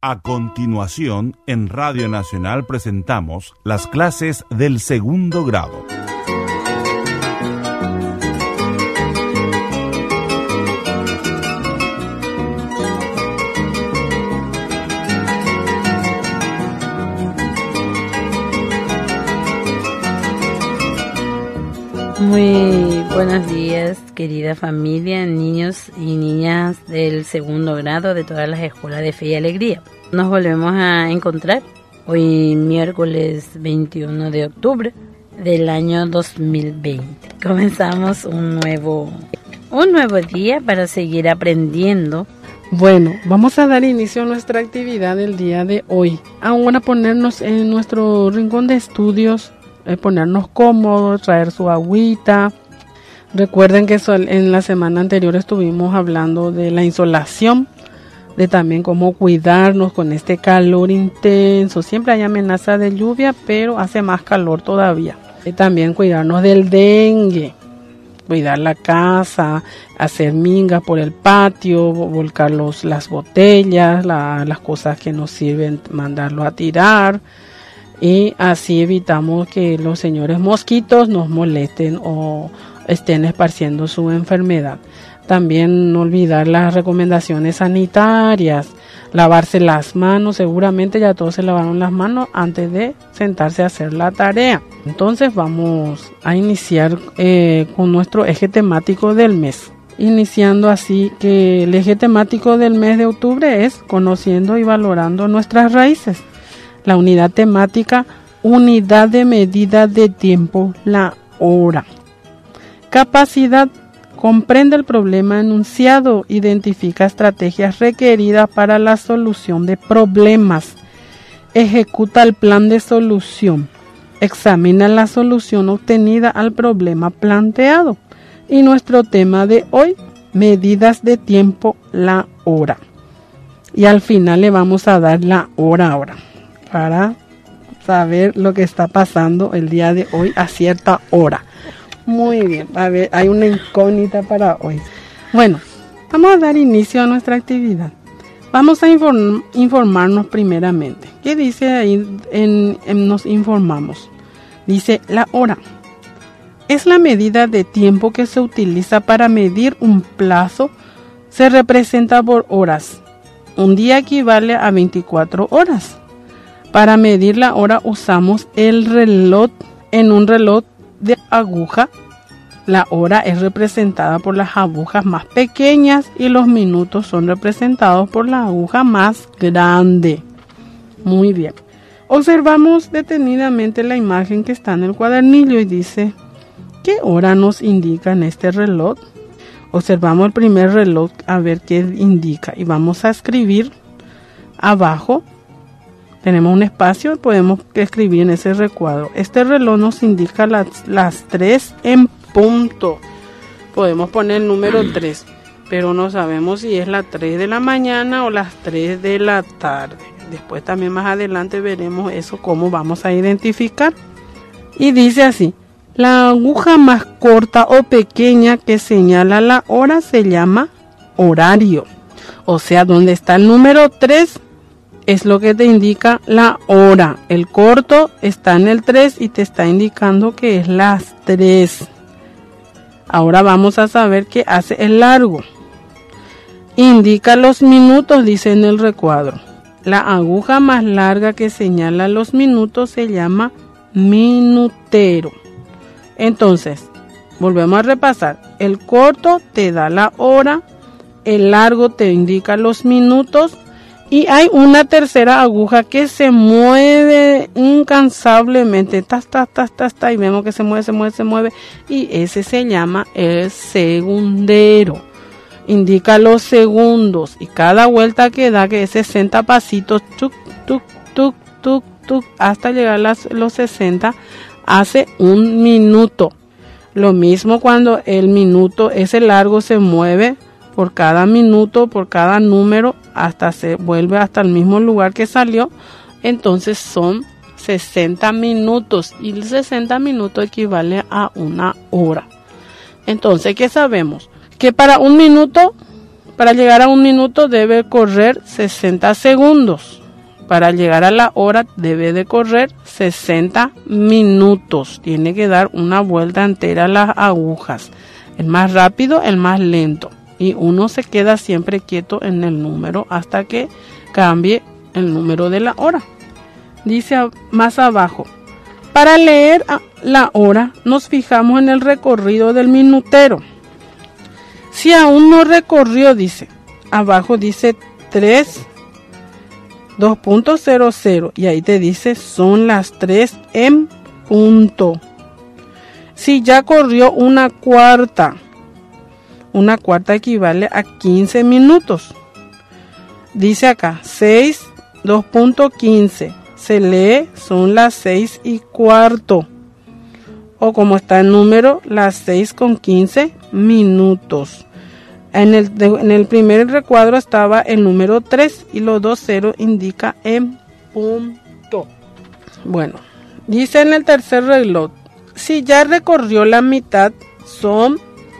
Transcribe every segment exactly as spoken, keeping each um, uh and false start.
A continuación, en Radio Nacional presentamos las clases del segundo grado. Muy buenos días, querida familia, niños y niñas del segundo grado de todas las escuelas de Fe y Alegría. Nos volvemos a encontrar hoy miércoles veintiuno de octubre del año dos mil veinte. Comenzamos un nuevo, un nuevo día para seguir aprendiendo. Bueno, vamos a dar inicio a nuestra actividad del día de hoy. Ahora ponernos en nuestro rincón de estudios, eh, ponernos cómodos, traer su agüita. Recuerden que en la semana anterior estuvimos hablando de la insolación, de también cómo cuidarnos con este calor intenso. Siempre hay amenaza de lluvia, pero hace más calor todavía. Y también cuidarnos del dengue, cuidar la casa, hacer mingas por el patio, volcar los, las botellas, la, las cosas que nos sirven, mandarlo a tirar. Y así evitamos que los señores mosquitos nos molesten o estén esparciendo su enfermedad. También no olvidar las recomendaciones sanitarias, lavarse las manos. Seguramente ya todos se lavaron las manos antes de sentarse a hacer la tarea. Entonces vamos a iniciar eh, con nuestro eje temático del mes. Iniciando así que el eje temático del mes de octubre es conociendo y valorando nuestras raíces. La unidad temática, unidad de medida de tiempo, la hora. Capacidad, comprende el problema enunciado, identifica estrategias requeridas para la solución de problemas, ejecuta el plan de solución, examina la solución obtenida al problema planteado. Y nuestro tema de hoy, medidas de tiempo, la hora. Y al final le vamos a dar la hora ahora, para saber lo que está pasando el día de hoy a cierta hora. Muy bien, a ver, hay una incógnita para hoy. Bueno, vamos a dar inicio a nuestra actividad. Vamos a inform- informarnos primeramente. ¿Qué dice ahí? En, en nos informamos. Dice la hora. Es la medida de tiempo que se utiliza para medir un plazo. Se representa por horas. Un día equivale a veinticuatro horas. Para medir la hora usamos el reloj. En un reloj de aguja, la hora es representada por las agujas más pequeñas y los minutos son representados por la aguja más grande. Muy bien. Observamos detenidamente la imagen que está en el cuadernillo y dice, ¿qué hora nos indica en este reloj? Observamos el primer reloj a ver qué indica y vamos a escribir abajo. Tenemos un espacio, podemos escribir en ese recuadro. Este reloj nos indica las, las tres en punto. Podemos poner el número tres, pero no sabemos si es las tres de la mañana o las tres de la tarde. Después también más adelante veremos eso, cómo vamos a identificar. Y dice así, la aguja más corta o pequeña que señala la hora se llama horario. O sea, donde está el número tres, es lo que te indica la hora. El corto está en el tres y te está indicando que es las tres. Ahora vamos a saber qué hace el largo. Indica los minutos, dice en el recuadro. La aguja más larga que señala los minutos se llama minutero. Entonces, volvemos a repasar. El corto te da la hora, el largo te indica los minutos. Y hay una tercera aguja que se mueve incansablemente, tas, tas, tas, tas, tas, y vemos que se mueve, se mueve, se mueve, y ese se llama el segundero. Indica los segundos, y cada vuelta que da, que es sesenta pasitos, tuc, tuc, tuc, tuc, tuc, hasta llegar a las, los sesenta, hace un minuto. Lo mismo cuando el minuto, ese largo, se mueve por cada minuto, por cada número, hasta se vuelve hasta el mismo lugar que salió. Entonces son sesenta minutos y el sesenta minutos equivale a una hora. Entonces, ¿qué sabemos? Que para un minuto Para llegar a un minuto debe correr sesenta segundos. Para llegar a la hora debe de correr sesenta minutos. Tiene que dar una vuelta entera a las agujas. El más rápido, el más lento. Y uno se queda siempre quieto en el número hasta que cambie el número de la hora. Dice más abajo. Para leer la hora nos fijamos en el recorrido del minutero. Si aún no recorrió, dice, abajo dice tres, dos punto cero cero y ahí te dice son las tres en punto. Si ya corrió una cuarta, una cuarta equivale a quince minutos. Dice acá seis, dos punto quince. Se lee, son las seis y cuarto. O como está el número, las seis con quince minutos. En el, de, en el primer recuadro estaba el número tres y los dos ceros indica en punto. Bueno, dice en el tercer reloj, si ya recorrió la mitad, son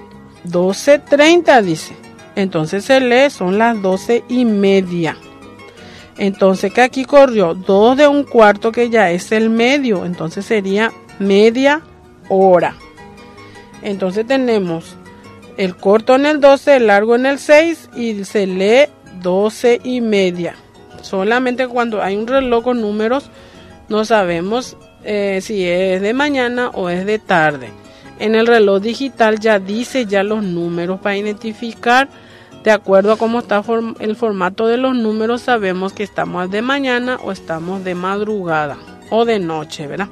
doce treinta, dice. Entonces se lee, son las doce y media. Entonces que aquí corrió dos de un cuarto, que ya es el medio, entonces sería media hora. Entonces tenemos el corto en el doce, el largo en el seis y se lee doce y media. Solamente cuando hay un reloj con números no sabemos eh, si es de mañana o es de tarde. En el reloj digital ya dice ya los números para identificar. De acuerdo a cómo está form- el formato de los números, sabemos que estamos de mañana o estamos de madrugada o de noche, ¿verdad?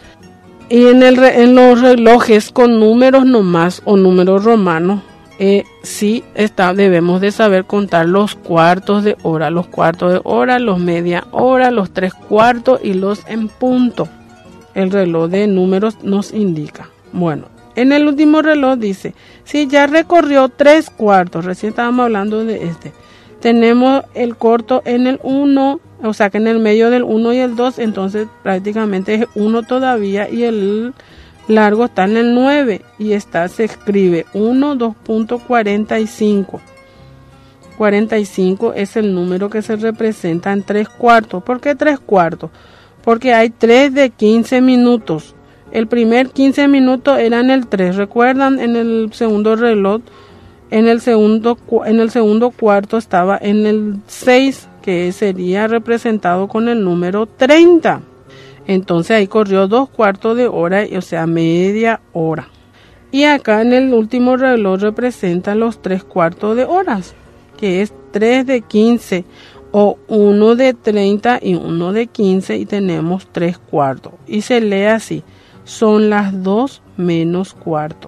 Y en, el re- en los relojes con números nomás o números romanos, eh, sí está, debemos de saber contar los cuartos de hora, los cuartos de hora, los media hora, los tres cuartos y los en punto. El reloj de números nos indica. Bueno. En el último reloj dice, si ya recorrió tres cuartos, recién estábamos hablando de este, tenemos el corto en el uno, o sea que en el medio del uno y el dos, entonces prácticamente es uno todavía y el largo está en el nueve y está, se escribe uno, dos punto cuarenta y cinco. cuarenta y cinco es el número que se representa en tres cuartos. ¿Por qué tres cuartos? Porque hay tres de quince minutos. El primer quince minutos eran el tres, ¿recuerdan? En el segundo reloj, en el segundo, en el segundo cuarto estaba en el seis, que sería representado con el número treinta. Entonces ahí corrió dos cuartos de hora, o sea, media hora. Y acá en el último reloj representa los tres cuartos de horas, que es tres de quince, o uno de treinta y uno de quince, y tenemos tres cuartos. Y se lee así. Son las dos menos cuarto.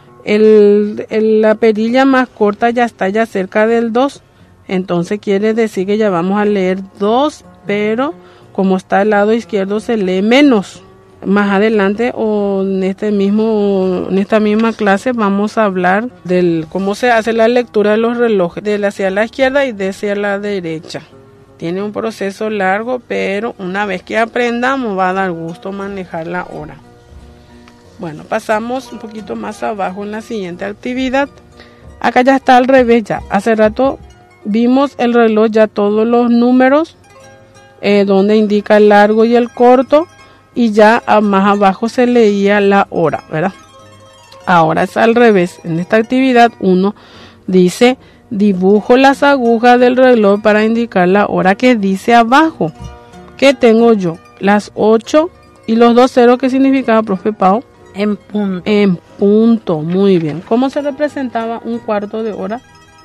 El, el, la perilla más corta ya está ya cerca del dos. Entonces quiere decir que ya vamos a leer dos, pero como está al lado izquierdo se lee menos. Más adelante o en este mismo en esta misma clase vamos a hablar del cómo se hace la lectura de los relojes, de hacia la izquierda y de hacia la derecha. Tiene un proceso largo, pero una vez que aprendamos va a dar gusto manejar la hora. Bueno, pasamos un poquito más abajo en la siguiente actividad. Acá ya está al revés ya. Hace rato vimos el reloj, ya todos los números, eh, donde indica el largo y el corto, y ya más abajo se leía la hora, ¿verdad? Ahora es al revés. En esta actividad uno dice, dibujo las agujas del reloj para indicar la hora que dice abajo. ¿Qué tengo yo? Las ocho y los dos ceros, ¿qué significaba, profe Pau? En punto. En punto, muy bien. ¿Cómo se representaba un cuarto de hora?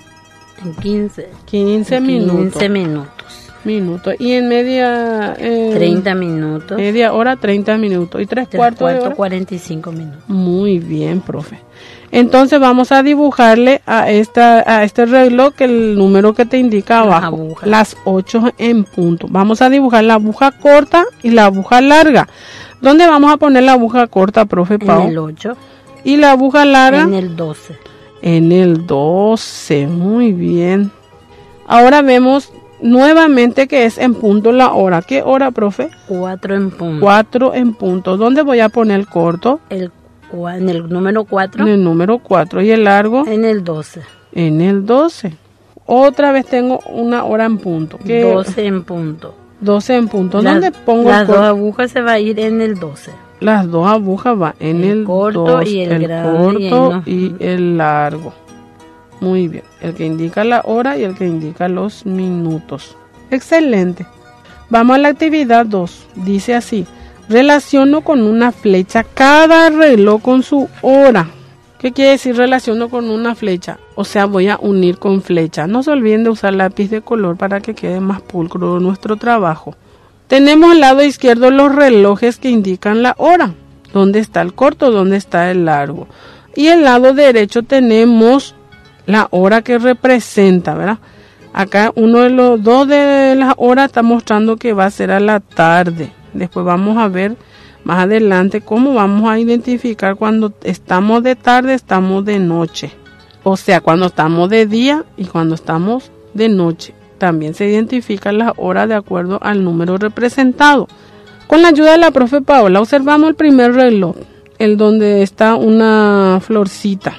En quince. quince minutos. quince minutos. Minutos. Y en media... Eh, treinta minutos. Media hora, treinta minutos. ¿Y tres, tres cuartos de hora? cuarenta y cinco minutos. Muy bien, profe. Entonces vamos a dibujarle a, esta, a este reloj el número que te indica abajo. Las, las ocho en punto. Vamos a dibujar la aguja corta y la aguja larga. ¿Dónde vamos a poner la aguja corta, profe Pau? En el ocho. ¿Y la aguja larga? En el doce. En el doce, muy bien. Ahora vemos nuevamente que es en punto la hora. ¿Qué hora, profe? Cuatro en punto. Cuatro en punto. ¿Dónde voy a poner el corto? El, en el número cuatro. En el número cuatro. ¿Y el largo? En el doce. En el doce. otra vez tengo una hora en punto. ¿Qué? doce en punto. doce en punto. Las- ¿Dónde pongo Las el dos corto? agujas se va a ir en el doce. Las dos agujas van en El el, corto dos, y el el grande y corto el- y el largo. Muy bien. El que indica la hora y el que indica los minutos. Excelente. Vamos a la actividad dos. Dice así. Relaciono con una flecha cada reloj con su hora. ¿Qué quiere decir relaciono con una flecha? O sea, voy a unir con flecha. No se olviden de usar lápiz de color para que quede más pulcro nuestro trabajo. Tenemos al lado izquierdo los relojes que indican la hora. ¿Dónde está el corto? ¿Dónde está el largo? Y el lado derecho tenemos la hora que representa, ¿verdad? Acá uno de los dos de las horas está mostrando que va a ser a la tarde. Después vamos a ver más adelante cómo vamos a identificar cuando estamos de tarde, estamos de noche. O sea, cuando estamos de día y cuando estamos de noche. También se identifican las horas de acuerdo al número representado. Con la ayuda de la profe Paola observamos el primer reloj, el donde está una florcita.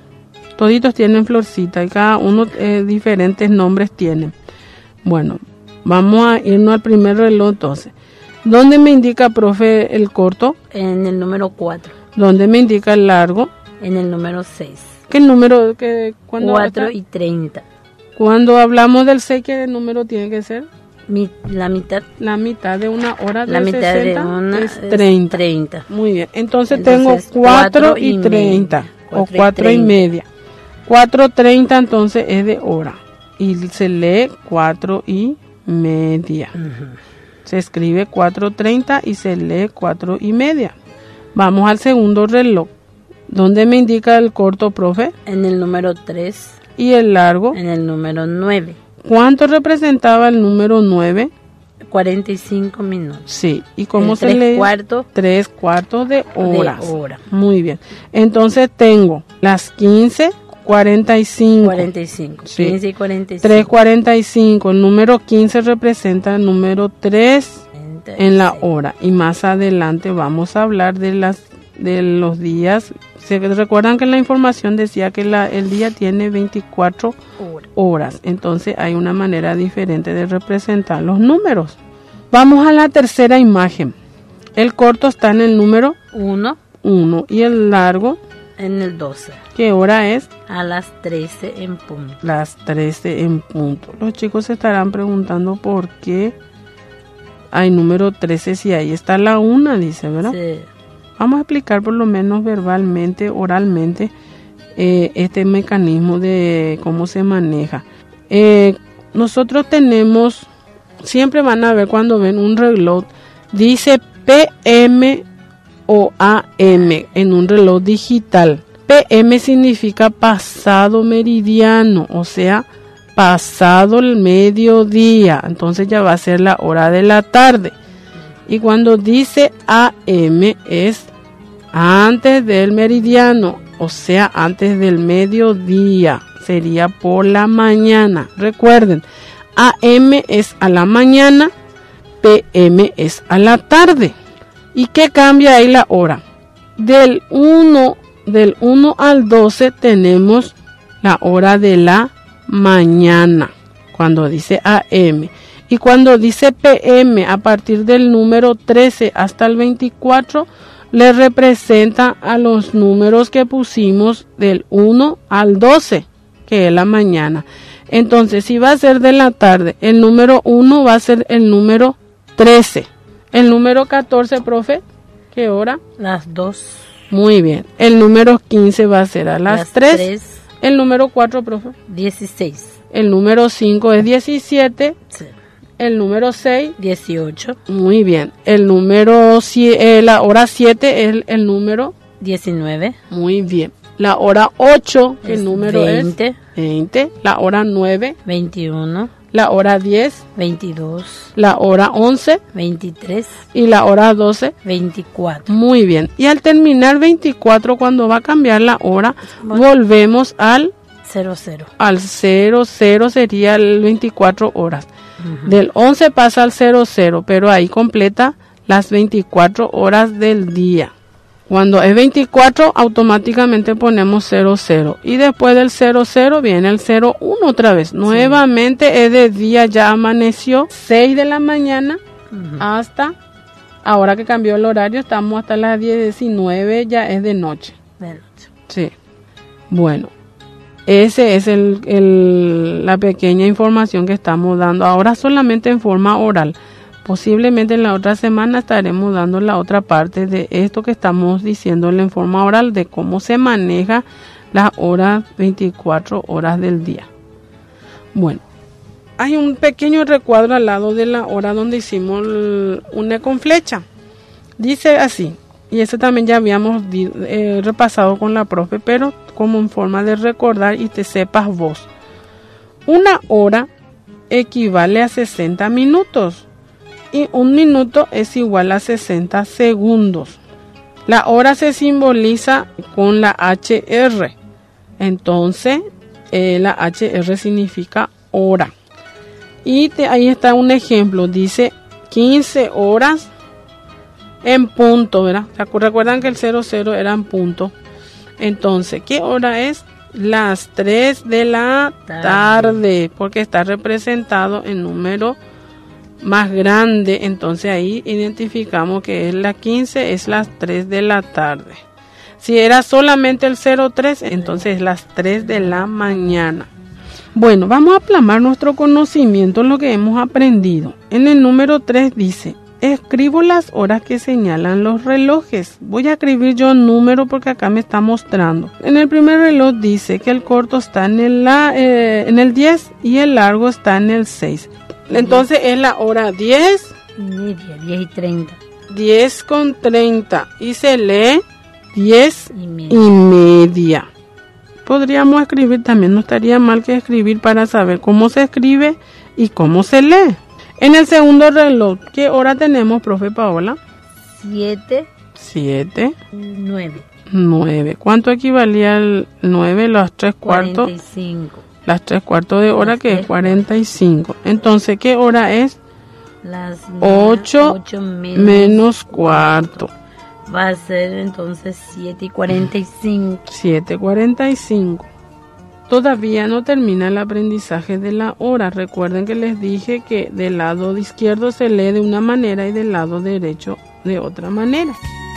Toditos tienen florcita y cada uno eh, diferentes nombres tienen. Bueno, vamos a irnos al primer reloj entonces. ¿Dónde me indica, profe, el corto? En el número cuatro. ¿Dónde me indica el largo? En el número seis. ¿Qué número? Que, cuando, cuatro y treinta. Cuando hablamos del seis, ¿qué número tiene que ser? Mi, la mitad. La mitad de una hora de La mitad sesenta de una es es treinta. treinta. Muy bien. Entonces, Entonces, tengo cuatro cuatro y y treinta. media. O Cuatro y cuatro y treinta. media. cuatro treinta entonces es de hora. Y se lee cuatro y media. Ujú. Se escribe cuatro treinta y se lee cuatro y media. Vamos al segundo reloj. ¿Dónde me indica el corto, profe? En el número tres. Y el largo. En el número nueve. ¿Cuánto representaba el número nueve? cuarenta y cinco minutos. Sí. ¿Y cómo El se tres lee? cuartos Tres cuartos de horas. de hora. Muy bien. Entonces tengo las quince, cuarenta y cinco. cuarenta y cinco. Sí. quince y cuarenta y cinco. tres cuarenta y cinco. El número quince representa el número tres en la hora. Y más adelante vamos a hablar de las de los días. ¿Se recuerdan que en la información decía que la, el día tiene veinticuatro Hora. horas? Entonces hay una manera diferente de representar los números. Vamos a la tercera imagen. El corto está en el número Uno uno y el largo, en el doce. ¿qué hora es? A las trece en punto. Las trece en punto. Los chicos se estarán preguntando por qué hay número trece si ahí está la una, dice, ¿verdad? Sí. Vamos a explicar por lo menos verbalmente, oralmente, eh, este mecanismo de cómo se maneja. Eh, nosotros tenemos, siempre van a ver cuando ven un reloj, dice P M o A M en un reloj digital. P M significa pasado meridiano, o sea, pasado el mediodía. Entonces ya va a ser la hora de la tarde. Y cuando dice A M es antes del meridiano, o sea, antes del mediodía, sería por la mañana. Recuerden, A M es a la mañana, P M es a la tarde. ¿Y qué cambia ahí la hora? Del uno, del uno al doce tenemos la hora de la mañana, cuando dice A M. Y cuando dice P M, a partir del número trece hasta el veinticuatro, le representa a los números que pusimos del uno al doce, que es la mañana. Entonces, si va a ser de la tarde, el número uno va a ser el número trece. El número catorce, profe, ¿qué hora? Las dos. Muy bien. El número quince va a ser a las, Las tres. tres. El número cuatro, profe. dieciséis. El número cinco es diecisiete. Sí. El número seis, dieciocho. muy bien. El número, eh, la hora siete es el, el número, diecinueve. muy bien. La hora ocho, ¿qué Es número veinte. es? veinte. La hora nueve, veintiuno. la hora diez, veintidós. la hora once veintitrés. y la hora doce. veinticuatro. Muy bien. Y al terminar veinticuatro, cuando va a cambiar la hora, Bueno. volvemos al, cero cero. al cero cero, sería el veinticuatro horas. Ujú. Del once pasa al cero cero, pero ahí completa las veinticuatro horas del día. Cuando es veinticuatro, automáticamente ponemos cero cero. Y después del cero cero viene el cero uno otra vez. Sí. Nuevamente es de día, ya amaneció, seis de la mañana uh-huh. hasta, ahora que cambió el horario, estamos hasta las diez diecinueve, ya es de noche. De noche. Sí. Bueno, ese es el, el, la pequeña información que estamos dando. Ahora solamente en forma oral. Posiblemente en la otra semana estaremos dando la otra parte de esto que estamos diciéndole en forma oral, de cómo se maneja las horas, veinticuatro horas del día. Bueno, hay un pequeño recuadro al lado de la hora donde hicimos el, una con flecha. Dice así, y eso también ya habíamos eh, repasado con la profe, pero como en forma de recordar y te sepas vos. Una hora equivale a sesenta minutos. Y un minuto es igual a sesenta segundos. La hora se simboliza con la H R. Entonces, eh, la H R significa hora. Y te, ahí está un ejemplo. Dice quince horas en punto, ¿verdad? Recuerdan que el cero cero era en punto. Entonces, ¿qué hora es? Las tres de la tarde. tarde porque está representado en número más grande, entonces ahí identificamos que es la quince, es las tres de la tarde. Si era solamente el cero tres, entonces es las tres de la mañana. Bueno, vamos a plasmar nuestro conocimiento en lo que hemos aprendido. En el número tres dice, escribo las horas que señalan los relojes. Voy a escribir yo el número porque acá me está mostrando. En el primer reloj dice que el corto está en el, eh, en el diez y el largo está en el seis. Entonces es la hora diez y media, diez y treinta. diez con treinta y se lee diez y media. y media. Podríamos escribir también, no estaría mal que escribir para saber cómo se escribe y cómo se lee. En el segundo reloj, ¿qué hora tenemos, profe Paola? siete. siete. nueve. nueve. ¿Cuánto equivalía al nueve? Los tres cuartos. cuarenta y cinco. Las tres cuartos de hora, Las que es cuarenta y cinco. Entonces, ¿qué hora es? Las ocho menos, menos cuarto. Va a ser entonces siete y cuarenta y cinco. siete y cuarenta y cinco. Todavía no termina el aprendizaje de la hora. Recuerden que les dije que del lado izquierdo se lee de una manera y del lado derecho de otra manera.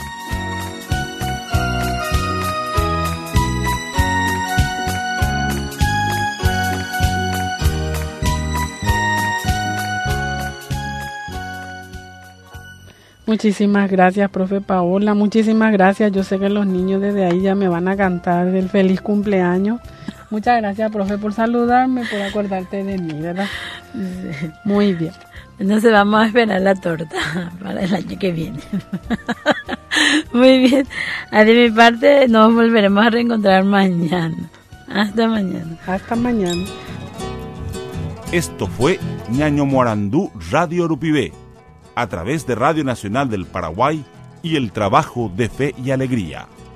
Muchísimas gracias, profe Paola. Muchísimas gracias. Yo sé que los niños desde ahí ya me van a cantar el feliz cumpleaños. Muchas gracias, profe, por saludarme, por acordarte de mí, ¿verdad? Sí. Muy bien. Entonces vamos a esperar la torta para el año que viene. Muy bien. De mi parte, nos volveremos a reencontrar mañana. Hasta mañana. Hasta mañana. Esto fue Ñaño Morandú Radio Urupibé, a través de Radio Nacional del Paraguay y el trabajo de Fe y Alegría.